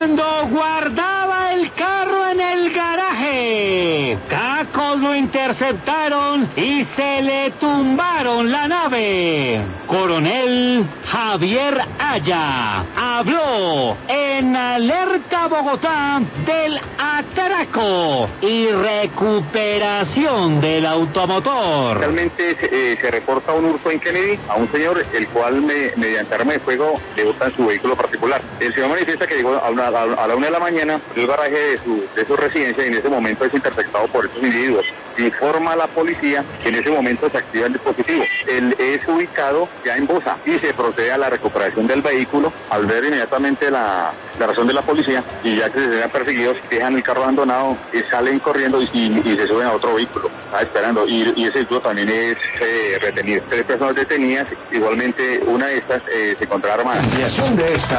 Cuando guardaba el carro en el garaje, cacos lo interceptaron y se le tumbaron la nave. Coronel Javier Aya habló en Alerta Bogotá del atraco y recuperación del automotor. Realmente se reporta un hurto en Kennedy a un señor, el cual mediante arma de fuego le botan su vehículo particular. El señor manifiesta que llegó a la 1 de la mañana al garaje de su residencia y en ese momento es interceptado por estos individuos. Informa a la policía que en ese momento se activa el dispositivo. Él es ubicado ya en Bosa y se procede a la recuperación del vehículo. Al ver inmediatamente la razón de la policía y ya que se sean perseguidos, dejan el carro abandonado, salen corriendo y se suben a otro vehículo. Está esperando y ese vehículo también es retenido. 3 personas detenidas, igualmente una de estas se encontraba armada.